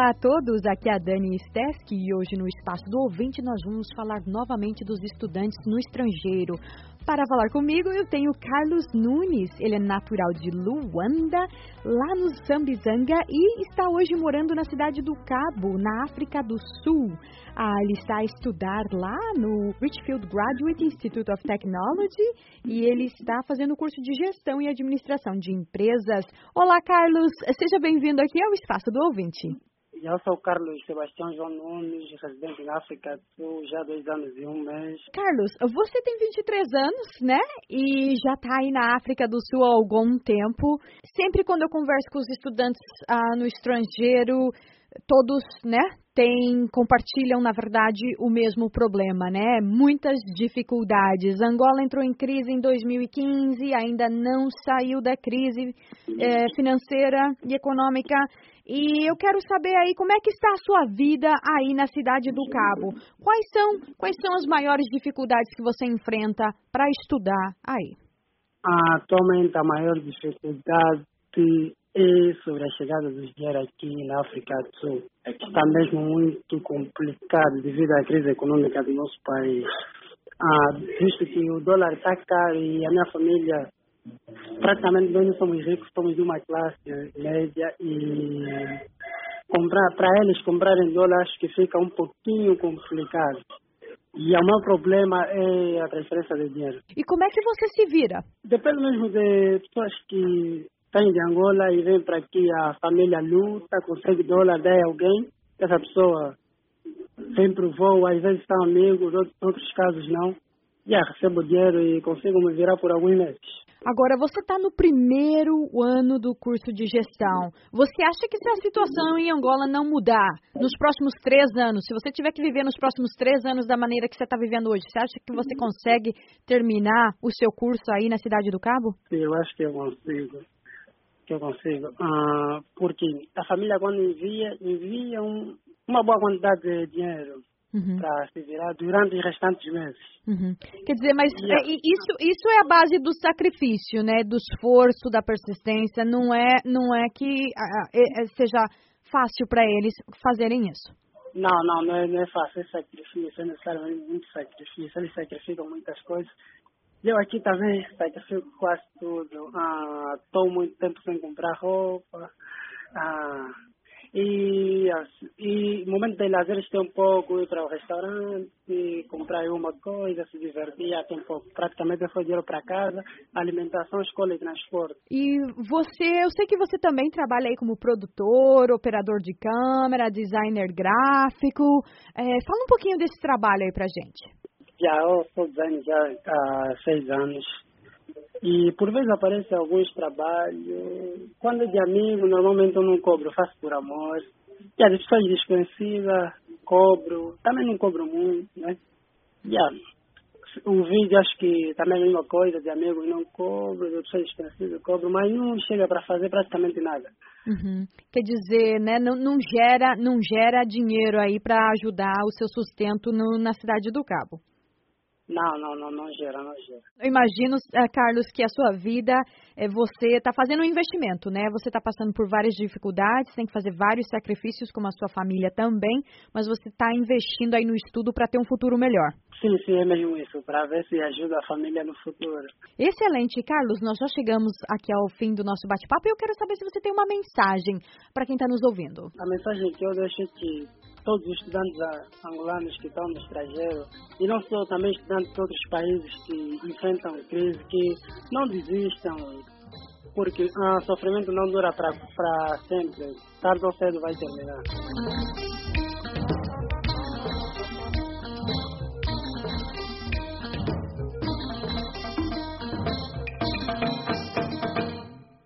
Olá a todos, aqui é a Dani Steski e hoje no Espaço do Ouvinte nós vamos falar novamente dos estudantes no estrangeiro. Para falar comigo eu tenho Carlos Nunes, ele é natural de Luanda, lá no Zambizanga e está hoje morando na cidade do Cabo, na África do Sul. Ele está a estudar lá no Richfield Graduate Institute of Technology e ele está fazendo o curso de Gestão e Administração de Empresas. Olá Carlos, seja bem-vindo aqui ao Espaço do Ouvinte. Eu sou o Carlos Sebastião João Nunes, residente na África do Sul, já há 2 anos e 1 mês. Carlos, você tem 23 anos, né? E já está aí na África do Sul há algum tempo. Sempre quando eu converso com os estudantes no estrangeiro, todos, né, compartilham, na verdade, o mesmo problema, né? Muitas dificuldades. Angola entrou em crise em 2015, ainda não saiu da crise financeira e econômica. E eu quero saber aí como é que está a sua vida aí na cidade do Cabo. Quais são as maiores dificuldades que você enfrenta para estudar aí? Atualmente a maior dificuldade é sobre a chegada dos dinheiros aqui na África do Sul. Está mesmo muito complicado devido à crise econômica do nosso país. Visto que o dólar está caro e a minha família, praticamente nós não somos ricos, somos de uma classe média e para eles comprarem dólar acho que fica um pouquinho complicado. E o meu problema é a transferência de dinheiro. E como é que você se vira? Depende mesmo de pessoas que saem de Angola e vêm para aqui, a família luta, consegue dólar, dá a alguém, essa pessoa vem para o voo, às vezes são amigos, outros casos não. Recebo dinheiro e consigo me virar por alguns meses. Agora, você está no primeiro ano do curso de gestão. Você acha que se a situação em Angola não mudar nos próximos 3 anos, se você tiver que viver nos próximos 3 anos da maneira que você está vivendo hoje, você acha que você consegue terminar o seu curso aí na Cidade do Cabo? Sim, eu acho que eu consigo. Porque a família quando envia uma boa quantidade de dinheiro. Para se virar durante os restantes meses. Quer dizer, mas isso é a base do sacrifício, né? Do esforço, da persistência. Não é que seja fácil para eles fazerem isso. Não é fácil. É sacrifício, é necessariamente muito sacrifício. Eles sacrificam muitas coisas. Eu aqui também sacrifico quase tudo. Estou muito tempo sem comprar roupa. E no momento de lazer estou um pouco, ir para o restaurante, comprar uma coisa, se divertir, tem pouco. Praticamente eu fui dinheiro para casa, alimentação, escola e transporte. E eu sei que você também trabalha aí como produtor, operador de câmera, designer gráfico. Fala um pouquinho desse trabalho aí pra gente. Eu sou designer já há 6 anos. E por vezes aparecem alguns trabalhos. Quando é de amigo, normalmente eu não cobro, faço por amor. E as pessoas desconhecidas, cobro. Também não cobro muito, né? O vídeo acho que também é a mesma coisa, de amigos não cobro, de pessoas desconhecidas cobro, mas não chega para fazer praticamente nada. Quer dizer, né, não gera dinheiro aí para ajudar o seu sustento na Cidade do Cabo. Não gera. Eu imagino, Carlos, que a sua vida, você está fazendo um investimento, né? Você está passando por várias dificuldades, tem que fazer vários sacrifícios, como a sua família também, mas você está investindo aí no estudo para ter um futuro melhor. Sim, é mesmo isso, para ver se ajuda a família no futuro. Excelente, Carlos, nós já chegamos aqui ao fim do nosso bate-papo e eu quero saber se você tem uma mensagem para quem está nos ouvindo. A mensagem que eu deixo é que todos os estudantes angolanos que estão no estrangeiro, e não só também estudantes de outros países que enfrentam crise, que não desistam, porque o sofrimento não dura para sempre, tarde ou cedo vai terminar.